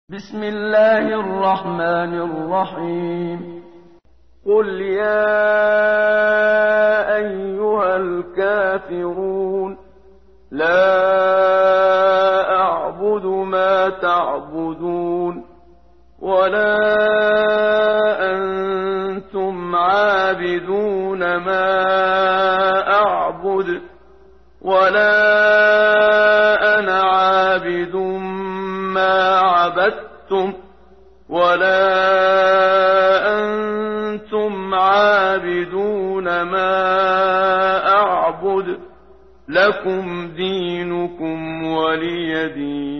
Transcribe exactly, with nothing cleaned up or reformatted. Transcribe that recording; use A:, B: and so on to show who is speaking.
A: بسم الله الرحمن الرحيم قل يا أيها الكافرون لا أعبد ما تعبدون ولا أنتم عابدون ما أعبد ولا أنا عابد ما عبدتم ولا أنتم عابدون ما أعبد لكم دينكم ولي دين.